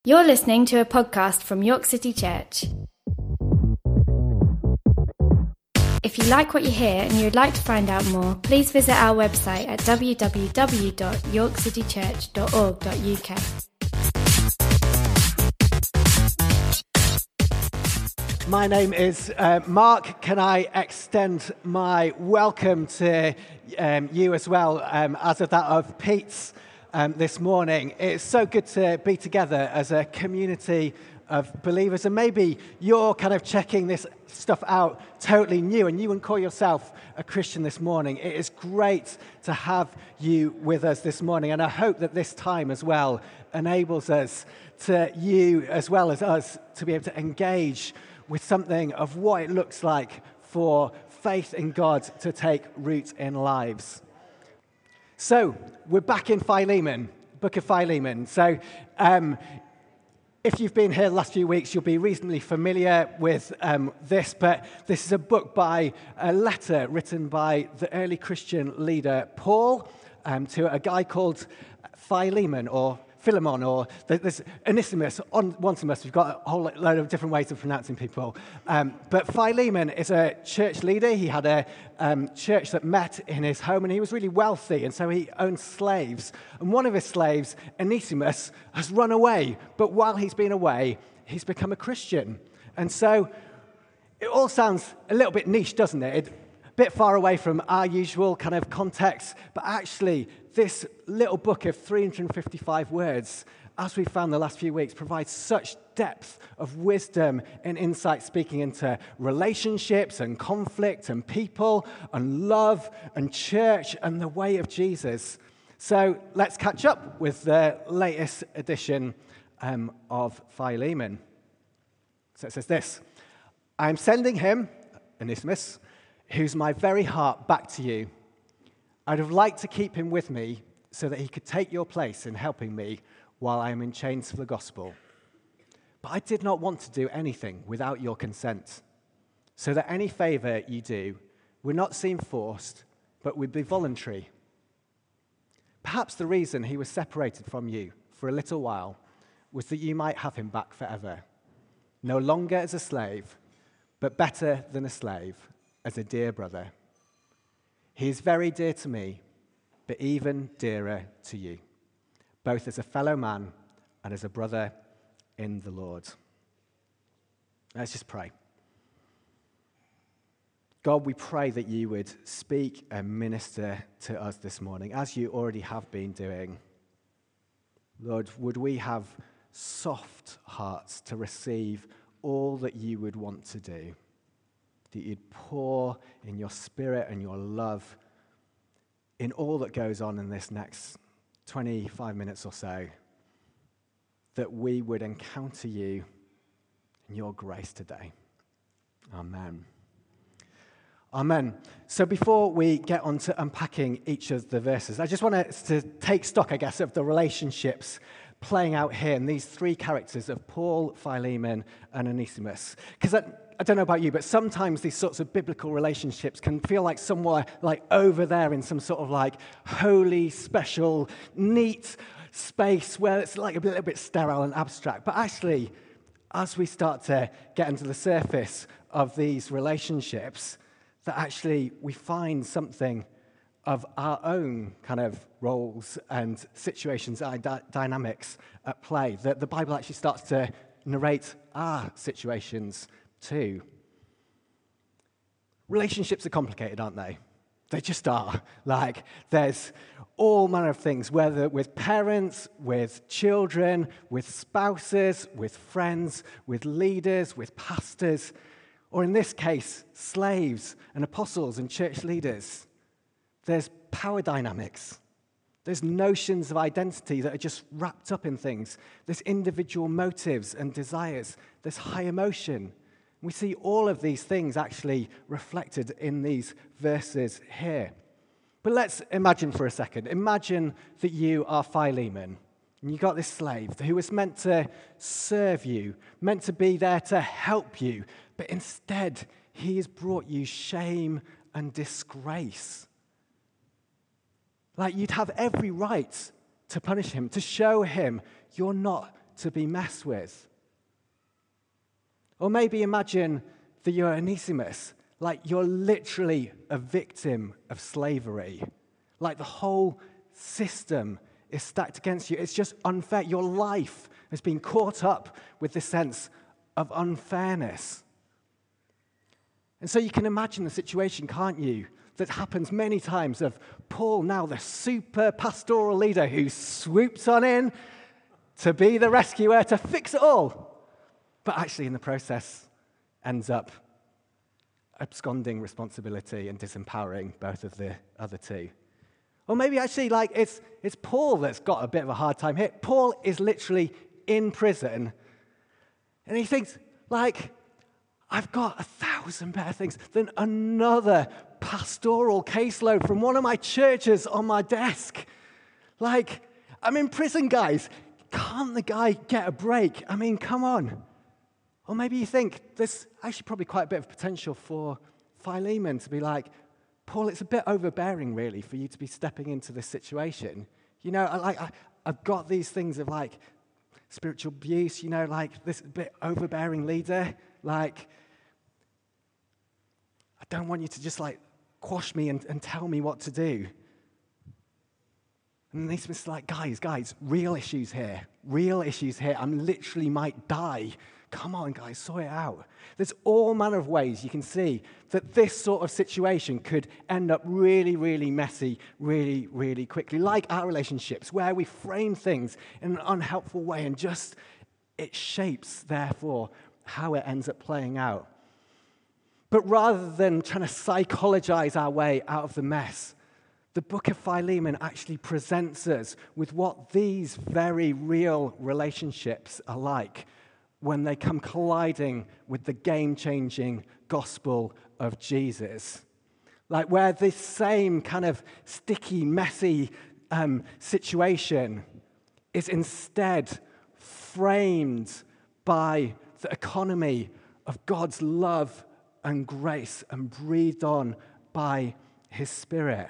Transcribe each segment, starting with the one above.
You're listening to a podcast from York City Church. If you like what you hear and you'd like to find out more, please visit our website at www.yorkcitychurch.org.uk. My name is Mark. Can I extend my welcome to you as well, as of that of Pete's this morning. It's so good to be together as a community of believers, and maybe you're kind of checking this stuff out totally new and you wouldn't call yourself a Christian this morning. It is great to have you with us this morning, and I hope that this time as well enables us to, you as well as us, to be able to engage with something of what it looks like for faith in God to take root in lives. So, we're back in Philemon, book of Philemon. So, if you've been here the last few weeks, you'll be reasonably familiar with this, but this is a book by a letter written by the early Christian leader Paul to a guy called Philemon, or Philemon, or there's Onesimus, Onesimus. We've got a whole load of different ways of pronouncing people. But Philemon is a church leader. He had a church that met in his home, and he was really wealthy, and so he owned slaves. And one of his slaves, Onesimus, has run away. But while he's been away, he's become a Christian. And so it all sounds a little bit niche, doesn't it? A bit far away from our usual kind of context, but actually this little book of 355 words, as we've found the last few weeks, provides such depth of wisdom and insight, speaking into relationships and conflict and people and love and church and the way of Jesus. So let's catch up with the latest edition of Philemon. So it says this: I am sending him, Onesimus, who's my very heart, back to you. I'd have liked to keep him with me so that he could take your place in helping me while I am in chains for the gospel. But I did not want to do anything without your consent, so that any favor you do would not seem forced, but would be voluntary. Perhaps the reason he was separated from you for a little while was that you might have him back forever, no longer as a slave, but better than a slave, as a dear brother. He is very dear to me, but even dearer to you, both as a fellow man and as a brother in the Lord. Let's just pray. God, we pray that you would speak and minister to us this morning, as you already have been doing. Lord, would we have soft hearts to receive all that you would want to do, that you'd pour in your spirit and your love in all that goes on in this next 25 minutes or so, that we would encounter you in your grace today. Amen. Amen. So before we get on to unpacking each of the verses, I just want us to take stock, I guess, of the relationships playing out here in these three characters of Paul, Philemon, and Onesimus. Because I don't know about you, but sometimes these sorts of biblical relationships can feel like somewhere like over there in some sort of like holy, special, neat space where it's like a little bit sterile and abstract. But actually, as we start to get into the surface of these relationships, that actually we find something of our own kind of roles and situations, our dynamics at play. That the Bible actually starts to narrate our situations too. Relationships are complicated, aren't they? They just are. Like, there's all manner of things, whether with parents, with children, with spouses, with friends, with leaders, with pastors, or in this case, slaves and apostles and church leaders. There's power dynamics. There's notions of identity that are just wrapped up in things. There's individual motives and desires. There's high emotion. We see all of these things actually reflected in these verses here. But let's imagine for a second. Imagine that you are Philemon, and you got this slave who was meant to serve you, meant to be there to help you, but instead he has brought you shame and disgrace. Like, you'd have every right to punish him, to show him you're not to be messed with. Or maybe imagine that you're Onesimus, like you're literally a victim of slavery. Like the whole system is stacked against you. It's just unfair. Your life has been caught up with this sense of unfairness. And so you can imagine the situation, can't you, that happens many times of Paul, now the super pastoral leader who swoops on in to be the rescuer, to fix it all, but actually in the process ends up absconding responsibility and disempowering both of the other two. Or maybe actually like it's Paul that's got a bit of a hard time here. Paul is literally in prison and he thinks, like, I've got 1,000 better things than another pastoral caseload from one of my churches on my desk. Like, I'm in prison, guys. Can't the guy get a break? I mean, come on. Or maybe you think there's actually probably quite a bit of potential for Philemon to be like, Paul, it's a bit overbearing, really, for you to be stepping into this situation. You know, I've got these things of, like, spiritual abuse, you know, like this bit overbearing leader. Like, I don't want you to just, like, quash me and tell me what to do. And Onesimus is like, guys, real issues here. I'm literally might die. Come on, guys, sort it out. There's all manner of ways you can see that this sort of situation could end up really, really messy, really, really quickly, like our relationships, where we frame things in an unhelpful way and just it shapes, therefore, how it ends up playing out. But rather than trying to psychologize our way out of the mess, the book of Philemon actually presents us with what these very real relationships are like when they come colliding with the game-changing gospel of Jesus. Like where this same kind of sticky, messy situation is instead framed by the economy of God's love and grace and breathed on by his Spirit.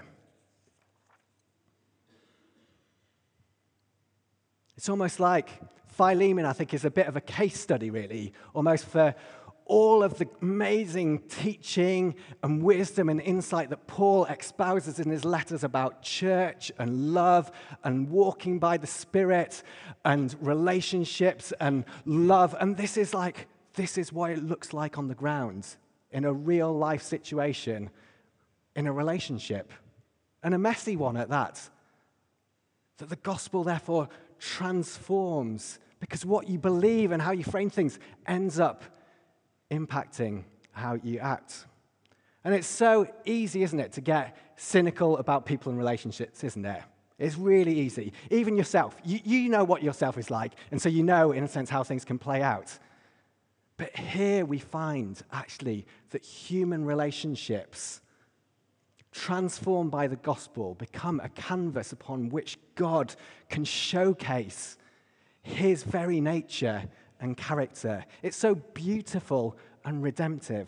It's almost like Philemon, I think, is a bit of a case study, really, almost for all of the amazing teaching and wisdom and insight that Paul espouses in his letters about church and love and walking by the Spirit and relationships and love. And this is what it looks like on the ground in a real life situation, in a relationship, and a messy one at that. That the gospel, therefore, transforms because what you believe and how you frame things ends up impacting how you act. And it's so easy, isn't it, to get cynical about people and relationships, isn't it? It's really easy. Even yourself. You know what yourself is like, and so you know, in a sense, how things can play out. But here we find, actually, that human relationships transformed by the gospel become a canvas upon which God can showcase his very nature and character. It's so beautiful and redemptive.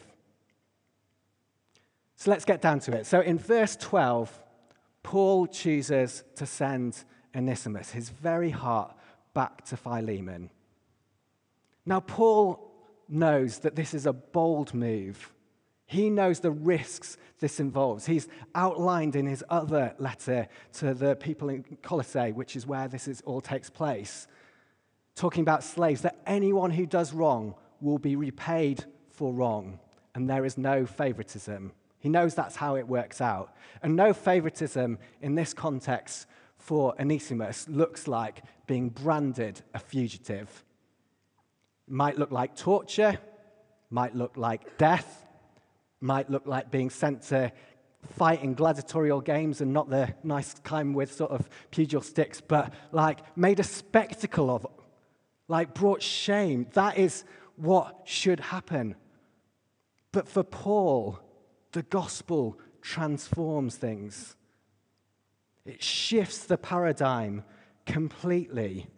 So let's get down to it. So in verse 12, Paul chooses to send Onesimus, his very heart, back to Philemon. Now, Paul knows that this is a bold move. He knows the risks this involves. He's outlined in his other letter to the people in Colossae, which is where this all takes place, talking about slaves, that anyone who does wrong will be repaid for wrong, and there is no favoritism. He knows that's how it works out. And no favoritism in this context for Onesimus looks like being branded a fugitive. It might look like torture, might look like death, might look like being sent to fight in gladiatorial games and not the nice kind with sort of pugil sticks, but like made a spectacle of, like brought shame. That is what should happen. But for Paul, the gospel transforms things. It shifts the paradigm completely.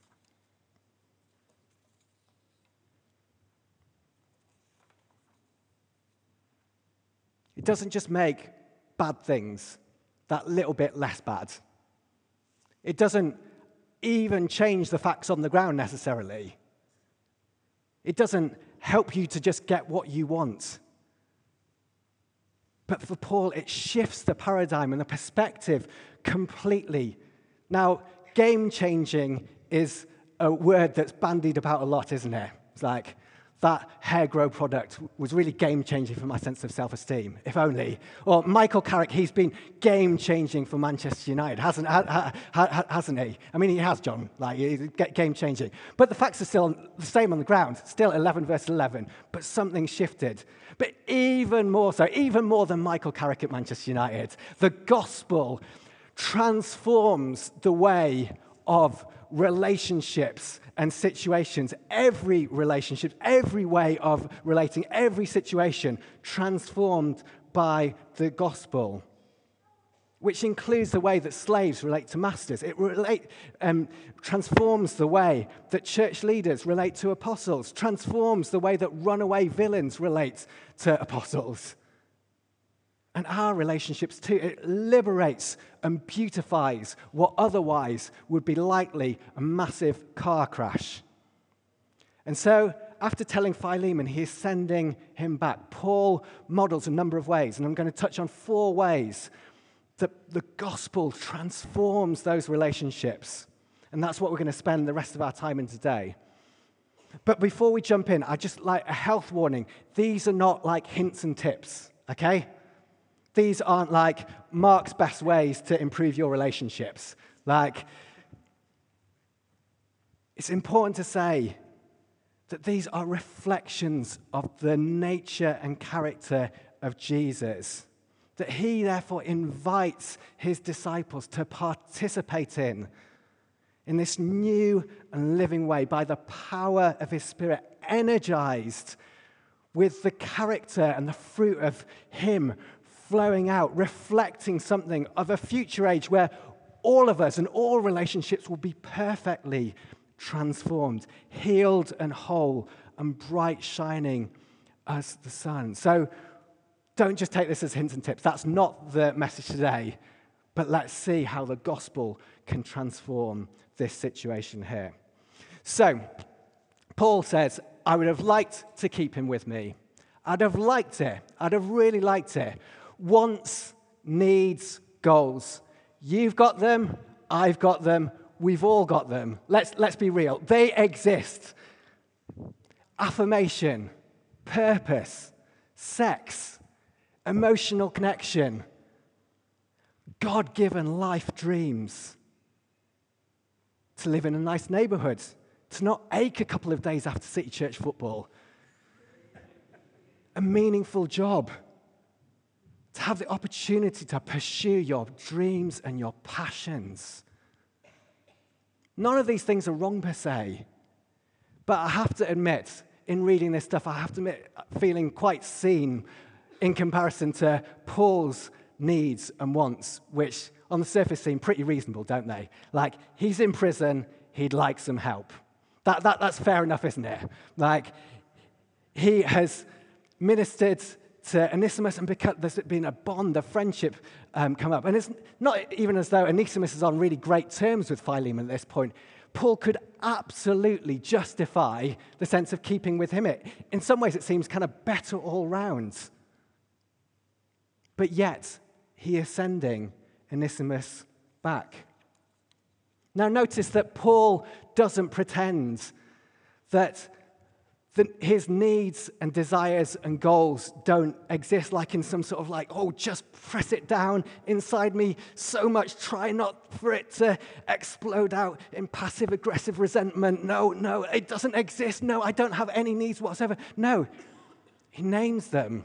It doesn't just make bad things that little bit less bad. It doesn't even change the facts on the ground necessarily. It doesn't help you to just get what you want. But for Paul, it shifts the paradigm and the perspective completely. Now, game-changing is a word that's bandied about a lot, isn't it? It's like, that hair grow product was really game-changing for my sense of self-esteem, if only. Or Michael Carrick, he's been game-changing for Manchester United, hasn't he? I mean, he has, John, like, he's game-changing. But the facts are still the same on the ground, still 11 versus 11, but something shifted. But even more so, even more than Michael Carrick at Manchester United, the gospel transforms the way of relationships and situations, every relationship, every way of relating, every situation transformed by the gospel, which includes the way that slaves relate to masters. It transforms the way that church leaders relate to apostles, transforms the way that runaway villains relate to apostles. And our relationships too, it liberates and beautifies what otherwise would be likely a massive car crash. And so, after telling Philemon he is sending him back, Paul models a number of ways, and I'm going to touch on 4 ways that the gospel transforms those relationships. And that's what we're going to spend the rest of our time in today. But before we jump in, I'd just like a health warning. These are not like hints and tips, okay? These aren't like Mark's best ways to improve your relationships. Like, it's important to say that these are reflections of the nature and character of Jesus, that he therefore invites his disciples to participate in this new and living way by the power of his Spirit, energized with the character and the fruit of him flowing out, reflecting something of a future age where all of us and all relationships will be perfectly transformed, healed and whole, and bright shining as the sun. So don't just take this as hints and tips. That's not the message today. But let's see how the gospel can transform this situation here. So, Paul says, I would have liked to keep him with me. I'd have liked it. I'd have really liked it. Wants, needs, goals. You've got them. I've got them. We've all got them. Let's be real. They exist. Affirmation, purpose, sex, emotional connection, God-given life dreams, to live in a nice neighborhood, to not ache a couple of days after City Church football, a meaningful job, to have the opportunity to pursue your dreams and your passions. None of these things are wrong per se, but I have to admit, in reading this stuff, I have to admit feeling quite seen in comparison to Paul's needs and wants, which on the surface seem pretty reasonable, don't they? Like, he's in prison, he'd like some help. That's fair enough, isn't it? Like, he has ministered to Onesimus, and because there's been a bond, a friendship come up. And it's not even as though Onesimus is on really great terms with Philemon at this point. Paul could absolutely justify the sense of keeping with him. In some ways, it seems kind of better all round. But yet, he is sending Onesimus back. Now, notice that Paul doesn't pretend that his needs and desires and goals don't exist like in some sort of like, oh, just press it down inside me so much, try not for it to explode out in passive-aggressive resentment. No, it doesn't exist. No, I don't have any needs whatsoever. No, he names them.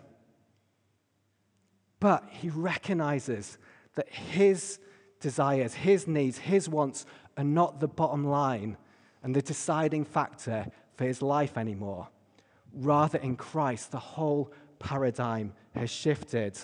But he recognizes that his desires, his needs, his wants are not the bottom line and the deciding factor for his life anymore. Rather, in Christ, the whole paradigm has shifted.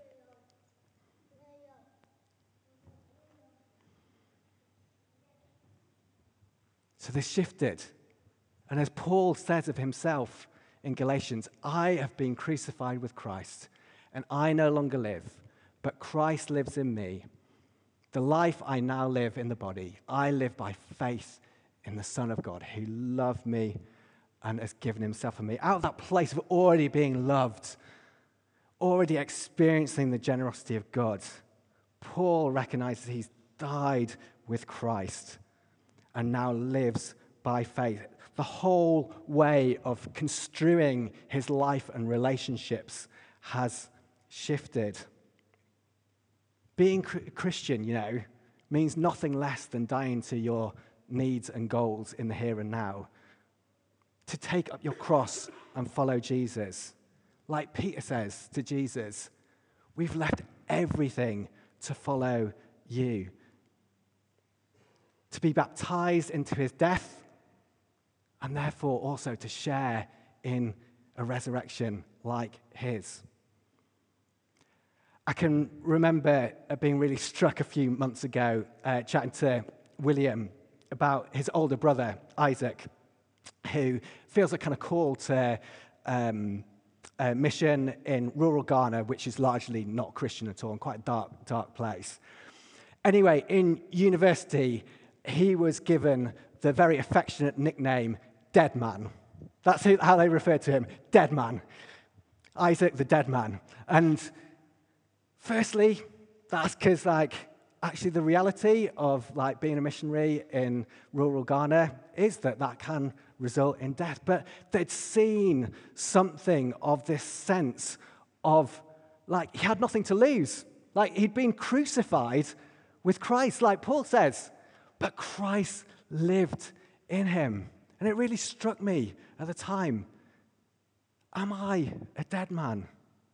So this shifted. And as Paul says of himself in Galatians, I have been crucified with Christ, and I no longer live, but Christ lives in me. The life I now live in the body, I live by faith in the Son of God who loved me and has given himself for me. Out of that place of already being loved, already experiencing the generosity of God, Paul recognizes he's died with Christ and now lives by faith. The whole way of construing his life and relationships has shifted. Being Christian, means nothing less than dying to your needs and goals in the here and now. To take up your cross and follow Jesus. Like Peter says to Jesus, we've left everything to follow you. To be baptized into his death, and therefore also to share in a resurrection like his. I can remember being really struck a few months ago, chatting to William about his older brother, Isaac, who feels a kind of call to a mission in rural Ghana, which is largely not Christian at all, and quite a dark place. Anyway, in university, he was given the very affectionate nickname, Dead Man. That's how they refer to him, Dead Man. Isaac the Dead Man. And firstly, that's because, actually the reality of, being a missionary in rural Ghana is that can result in death. But they'd seen something of this sense of, he had nothing to lose. He'd been crucified with Christ, like Paul says. But Christ lived in him. And it really struck me at the time. Am I a dead man?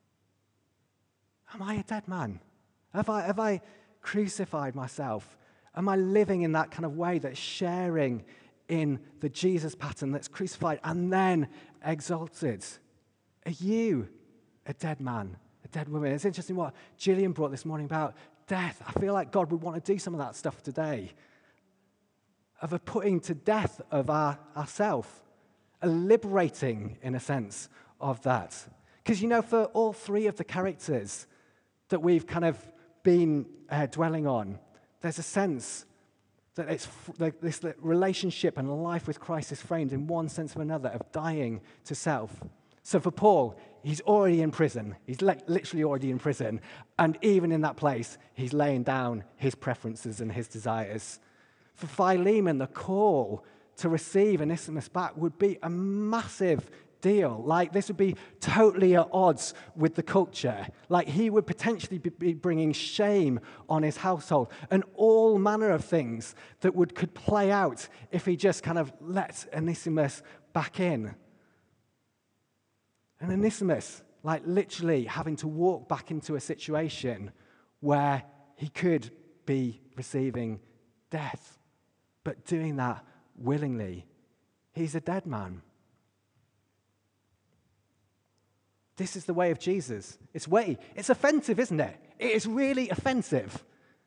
Am I a dead man? Have I crucified myself? Am I living in that kind of way that's sharing in the Jesus pattern that's crucified and then exalted? Are you a dead man, a dead woman? It's interesting what Gillian brought this morning about death. I feel like God would want to do some of that stuff today, of a putting to death of ourself, a liberating, in a sense, of that. Because, for all three of the characters that we've kind of been dwelling on, there's a sense that this relationship and life with Christ is framed in one sense or another of dying to self. So for Paul, he's already in prison. He's literally already in prison. And even in that place, he's laying down his preferences and his desires. For Philemon, the call to receive Onesimus back would be a massive deal. This would be totally at odds with the culture. He would potentially be bringing shame on his household and all manner of things that could play out if he just kind of let Onesimus back in. And Onesimus, literally having to walk back into a situation where he could be receiving death, but doing that willingly. He's a dead man. This is the way of Jesus. It's offensive, isn't it? It is really offensive.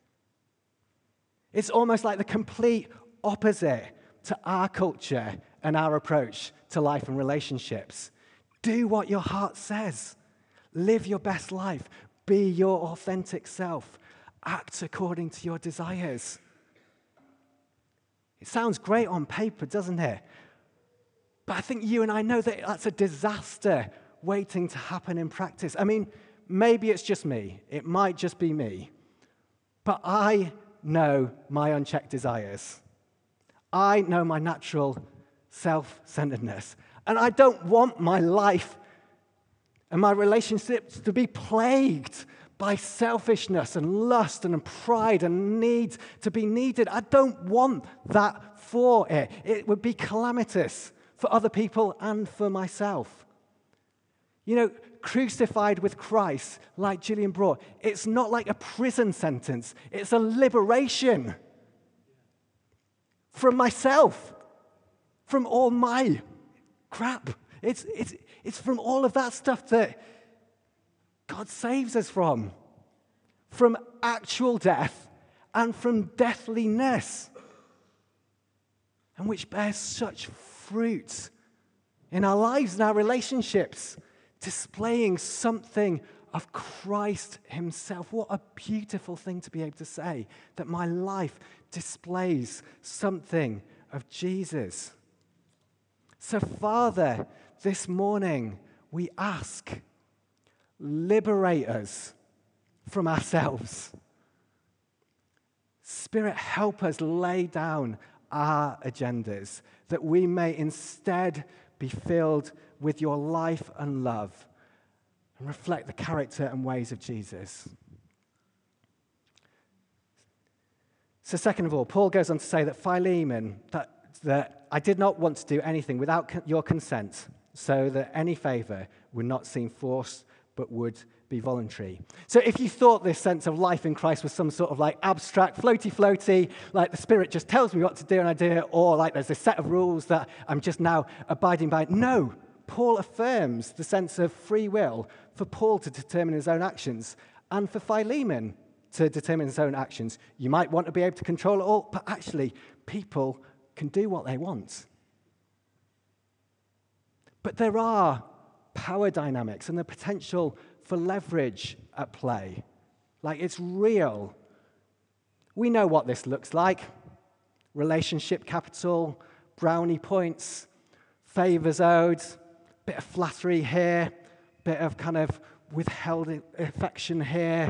It's almost like the complete opposite to our culture and our approach to life and relationships. Do what your heart says. Live your best life. Be your authentic self. Act according to your desires. It sounds great on paper, doesn't it? But I think you and I know that that's a disaster waiting to happen in practice. I mean, maybe it's just me. It might just be me. But I know my unchecked desires. I know my natural self-centeredness. And I don't want my life and my relationships to be plagued by selfishness and lust and pride and need to be needed. I don't want that for it. It would be calamitous for other people and for myself. Crucified with Christ, like Gillian brought, it's not like a prison sentence. It's a liberation from myself, from all my crap. It's from all of that stuff that God saves us from actual death and from deathliness, and which bears such fruit in our lives and our relationships, displaying something of Christ himself. What a beautiful thing to be able to say, that my life displays something of Jesus. So, Father, this morning we ask, liberate us from ourselves. Spirit, help us lay down our agendas, that we may instead be filled with your life and love and reflect the character and ways of Jesus. So second of all, Paul goes on to say that Philemon, that I did not want to do anything without your consent, so that any favor would not seem forced, but would be voluntary. So if you thought this sense of life in Christ was some sort of like abstract, floaty, like the Spirit just tells me what to do and I do it, or like there's a set of rules that I'm just now abiding by. No, Paul affirms the sense of free will for Paul to determine his own actions and for Philemon to determine his own actions. You might want to be able to control it all, but actually people can do what they want. But there are power dynamics and the potential for leverage at play. Like, it's real. We know what this looks like. Relationship capital, brownie points, favors owed, bit of flattery here, bit of kind of withheld affection here,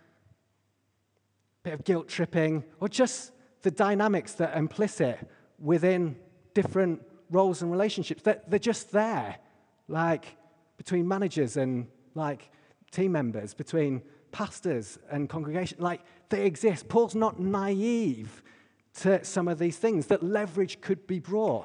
bit of guilt tripping, or just the dynamics that are implicit within different roles and relationships. They're just there, like between managers and like team members, between pastors and congregation. Like, they exist. Paul's not naive to some of these things, that leverage could be brought.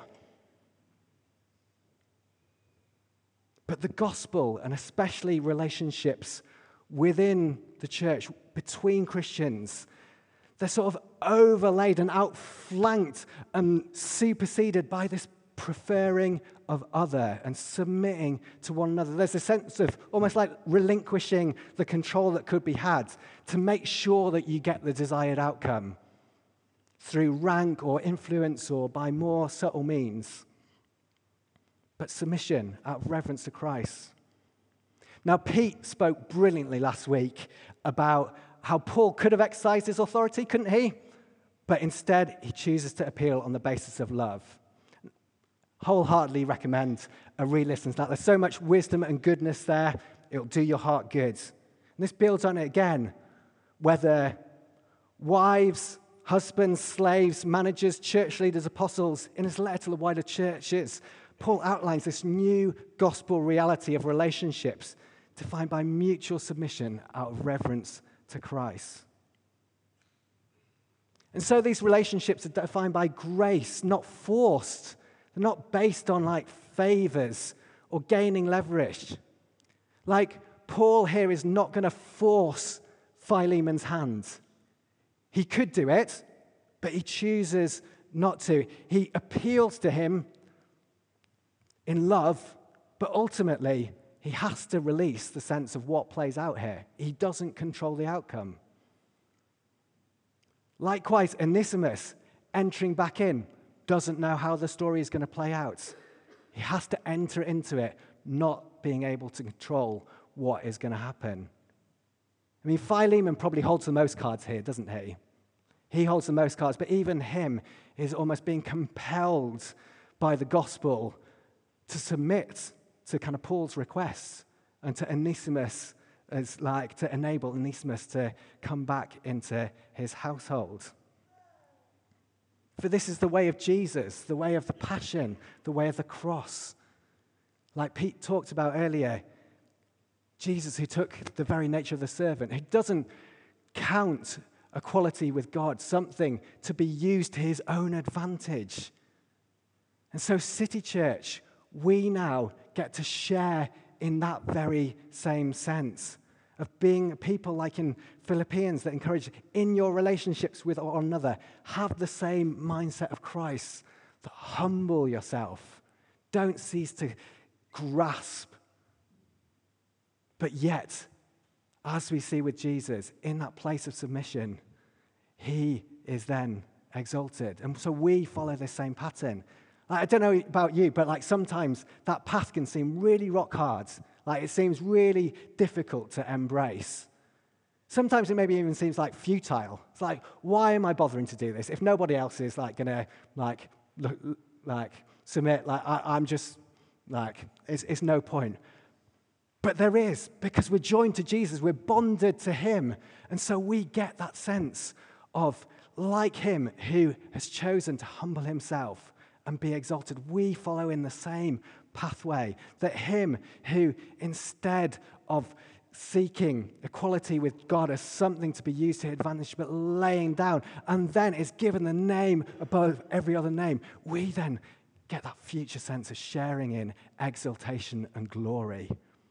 But the gospel, and especially relationships within the church, between Christians, they're sort of overlaid and outflanked and superseded by this preferring of other and submitting to one another. There's a sense of almost like relinquishing the control that could be had to make sure that you get the desired outcome through rank or influence or by more subtle means. But submission out of reverence to Christ. Now, Pete spoke brilliantly last week about how Paul could have exercised his authority, couldn't he? But instead, he chooses to appeal on the basis of love. Wholeheartedly recommend a re-listen to that. There's so much wisdom and goodness there, it'll do your heart good. And this builds on it again, whether wives, husbands, slaves, managers, church leaders, apostles. In his letter to the wider churches, Paul outlines this new gospel reality of relationships defined by mutual submission out of reverence to Christ. And so these relationships are defined by grace, not forced. They're not based on like favors or gaining leverage. Like, Paul here is not going to force Philemon's hand. He could do it, but he chooses not to. He appeals to him in love, but ultimately he has to release the sense of what plays out here. He doesn't control the outcome. Likewise, Onesimus, entering back in, doesn't know how the story is going to play out. He has to enter into it, not being able to control what is going to happen. I mean, Philemon probably holds the most cards here, doesn't he? He holds the most cards, but even him is almost being compelled by the gospel to submit to kind of Paul's requests and to Onesimus, as like to enable Onesimus to come back into his household. For this is the way of Jesus, the way of the passion, the way of the cross. Like Pete talked about earlier, Jesus, who took the very nature of the servant, who doesn't count equality with God something to be used to his own advantage. And so, City Church, we now get to share in that very same sense of being people like in Philippians that encourage in your relationships with one another, have the same mindset of Christ, that humble yourself, don't cease to grasp. But yet, as we see with Jesus, in that place of submission, he is then exalted. And so we follow the same pattern. I don't know about you, but like sometimes that path can seem really rock hard. Like, it seems really difficult to embrace. Sometimes it maybe even seems like futile. It's like, why am I bothering to do this? If nobody else is like going to submit, I'm just like, it's no point. But there is, because we're joined to Jesus, we're bonded to him. And so we get that sense of, like him who has chosen to humble himself and be exalted, we follow in the same pathway that him who, instead of seeking equality with God as something to be used to his advantage, but laying down, and then is given the name above every other name, we then get that future sense of sharing in exaltation and glory.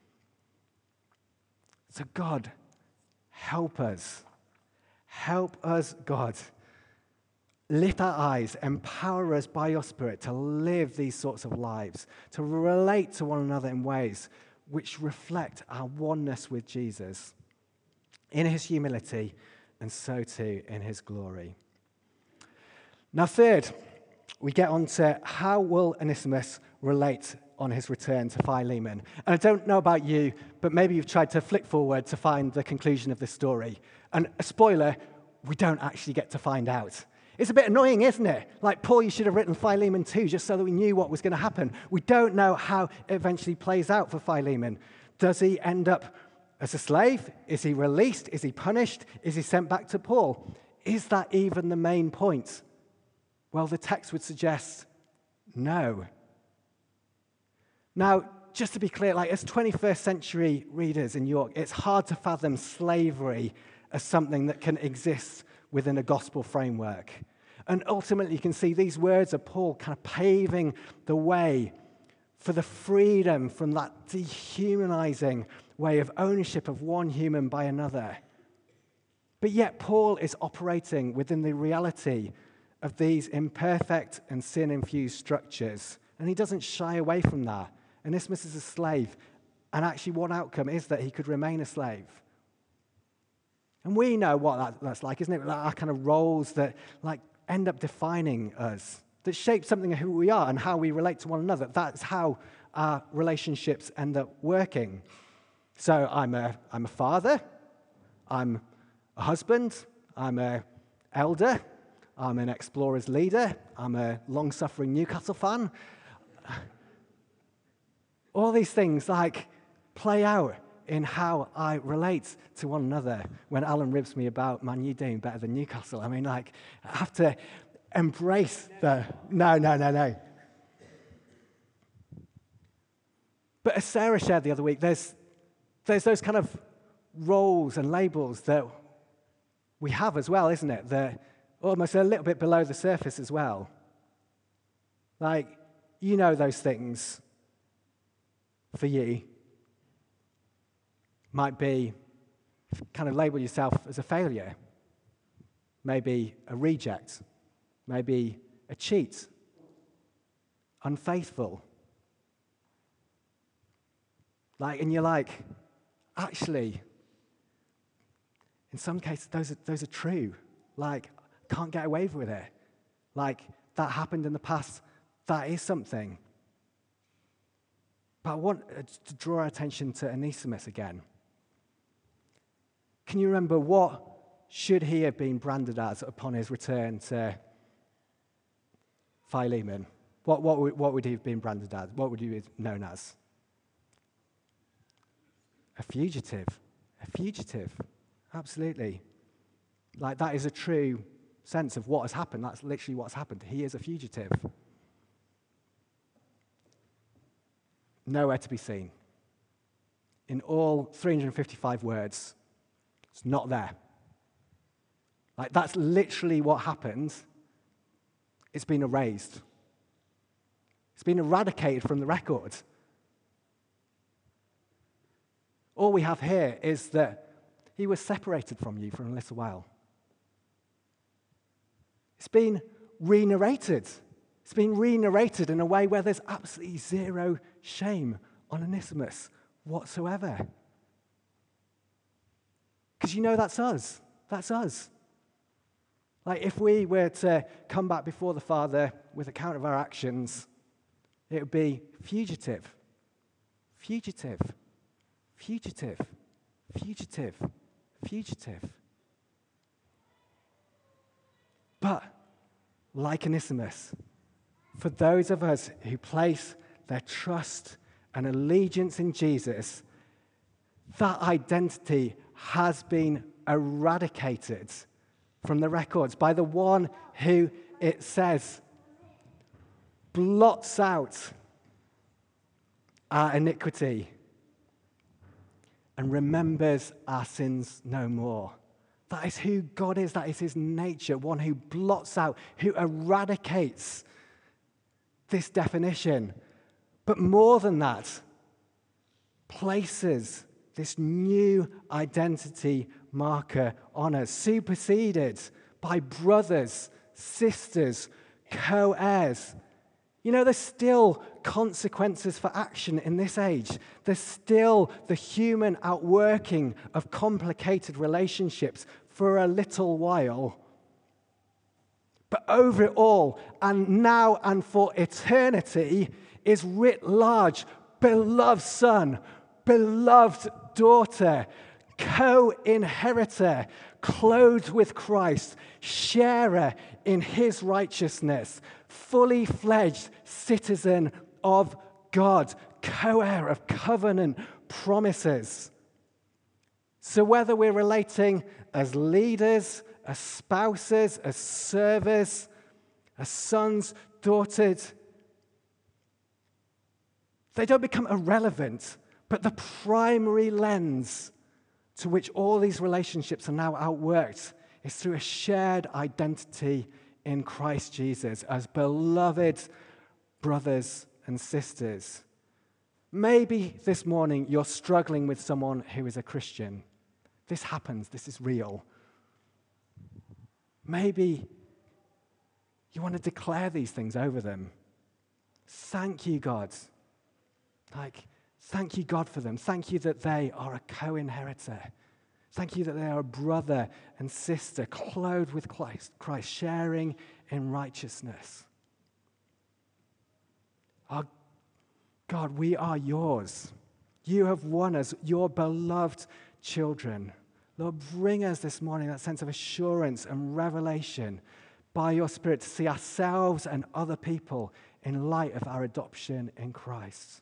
So God, help us. Help us, God. Lift our eyes, empower us by your Spirit to live these sorts of lives, to relate to one another in ways which reflect our oneness with Jesus in his humility and so too in his glory. Now, third, we get on to how will Onesimus relate on his return to Philemon. And I don't know about you, but maybe you've tried to flick forward to find the conclusion of this story. And a spoiler, we don't actually get to find out. It's a bit annoying, isn't it? Like, Paul, you should have written Philemon 2 just so that we knew what was going to happen. We don't know how it eventually plays out for Philemon. Does he end up as a slave? Is he released? Is he punished? Is he sent back to Paul? Is that even the main point? Well, the text would suggest no. Now, just to be clear, like, as 21st century readers in York, it's hard to fathom slavery as something that can exist within a gospel framework. And ultimately, you can see these words of Paul kind of paving the way for the freedom from that dehumanizing way of ownership of one human by another. But yet, Paul is operating within the reality of these imperfect and sin-infused structures. And he doesn't shy away from that. Onesimus is a slave. And actually, one outcome is that he could remain a slave. And we know what that's like, isn't it? Like our kind of roles that like end up defining us, that shape something of who we are and how we relate to one another. That's how our relationships end up working. So I'm a father, I'm a husband, I'm an elder, I'm an Explorers leader, I'm a long-suffering Newcastle fan. All these things like play out in how I relate to one another. When Alan ribs me about Man U doing better than Newcastle, I mean, like, I have to embrace the no. But as Sarah shared the other week, there's those kind of roles and labels that we have as well, isn't it? They're almost a little bit below the surface as well. Like, you know those things for you. Might be kind of label yourself as a failure, maybe a reject, maybe a cheat, unfaithful. Like, and you're like, actually, in some cases, those are true. Like, can't get away with it. Like, that happened in the past. That is something. But I want to draw our attention to Onesimus again. Can you remember what should he have been branded as upon his return to Philemon? What would he have been branded as? What would he be known as? A fugitive. A fugitive. Absolutely. Like, that is a true sense of what has happened. That's literally what's happened. He is a fugitive. Nowhere to be seen. In all 355 words, it's not there. Like, that's literally what happened. It's been erased. It's been eradicated from the record. All we have here is that he was separated from you for a little while. It's been re-narrated. It's been re-narrated in a way where there's absolutely zero shame on Onesimus whatsoever. Because you know that's us. That's us. Like, if we were to come back before the Father with account of our actions, it would be fugitive. Fugitive. fugitive, fugitive, fugitive. But, like Onesimus, for those of us who place their trust and allegiance in Jesus, that identity has been eradicated from the records by the one who, it says, blots out our iniquity and remembers our sins no more. That is who God is. That is his nature, one who blots out, who eradicates this definition. But more than that, places this new identity marker on us, superseded by brothers, sisters, co-heirs. You know, there's still consequences for action in this age. There's still the human outworking of complicated relationships for a little while. But over it all, and now and for eternity, is writ large, beloved son, beloved daughter, co-inheritor, clothed with Christ, sharer in his righteousness, fully fledged citizen of God, co-heir of covenant promises. So whether we're relating as leaders, as spouses, as servers, as sons, daughters, they don't become irrelevant, but the primary lens to which all these relationships are now outworked is through a shared identity in Christ Jesus as beloved brothers and sisters. Maybe this morning you're struggling with someone who is a Christian. This happens, this is real. Maybe you want to declare these things over them. Thank you, God. Thank you, God, for them. Thank you that they are a co-inheritor. Thank you that they are a brother and sister clothed with Christ, sharing in righteousness. Our God, we are yours. You have won us, your beloved children. Lord, bring us this morning that sense of assurance and revelation by your Spirit to see ourselves and other people in light of our adoption in Christ.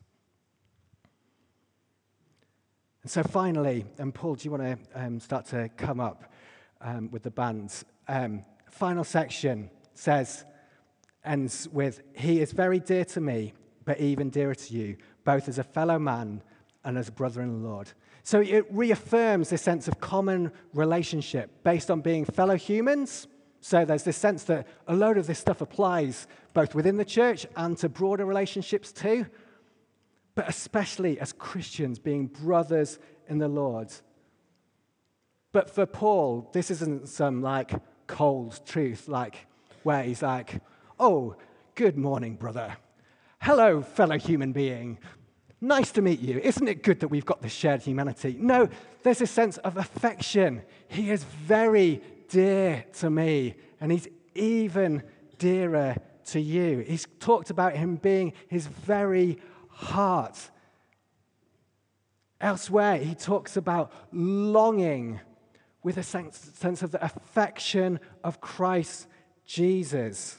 And so finally, and Paul, do you want to start to come up with the bands? Final section ends with, he is very dear to me, but even dearer to you, both as a fellow man and as a brother in the Lord. So it reaffirms this sense of common relationship based on being fellow humans. So there's this sense that a load of this stuff applies both within the church and to broader relationships too. But especially as Christians, being brothers in the Lord. But for Paul, this isn't some cold truth, where he's like, oh, good morning, brother. Hello, fellow human being. Nice to meet you. Isn't it good that we've got this shared humanity? No, there's a sense of affection. He is very dear to me, and he's even dearer to you. He's talked about him being his very heart. Elsewhere, he talks about longing with a sense of the affection of Christ Jesus.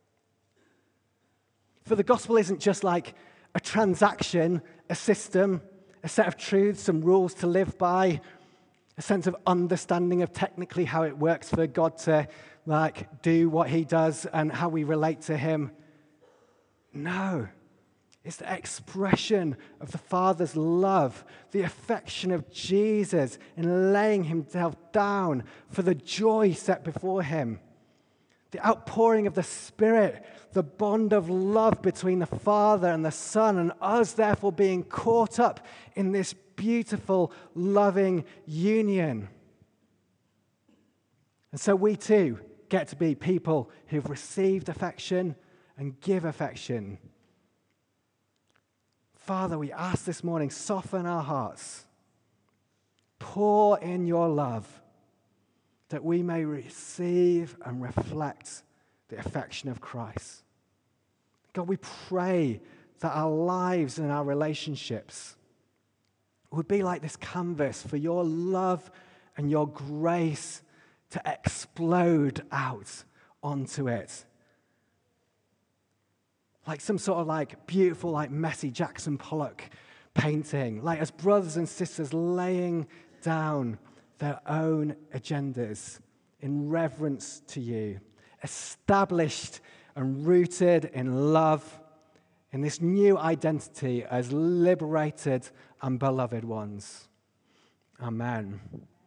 For the gospel isn't just like a transaction, a system, a set of truths, some rules to live by, a sense of understanding of technically how it works for God to do what he does and how we relate to him. No. It's the expression of the Father's love, the affection of Jesus in laying himself down for the joy set before him. The outpouring of the Spirit, the bond of love between the Father and the Son, and us therefore being caught up in this beautiful, loving union. And so we too get to be people who've received affection and give affection. Father, we ask this morning, soften our hearts. Pour in your love that we may receive and reflect the affection of Christ. God, we pray that our lives and our relationships would be like this canvas for your love and your grace to explode out onto it. Like some sort of like beautiful, like messy Jackson Pollock painting, like as brothers and sisters laying down their own agendas in reverence to you, established and rooted in love, in this new identity as liberated and beloved ones. Amen.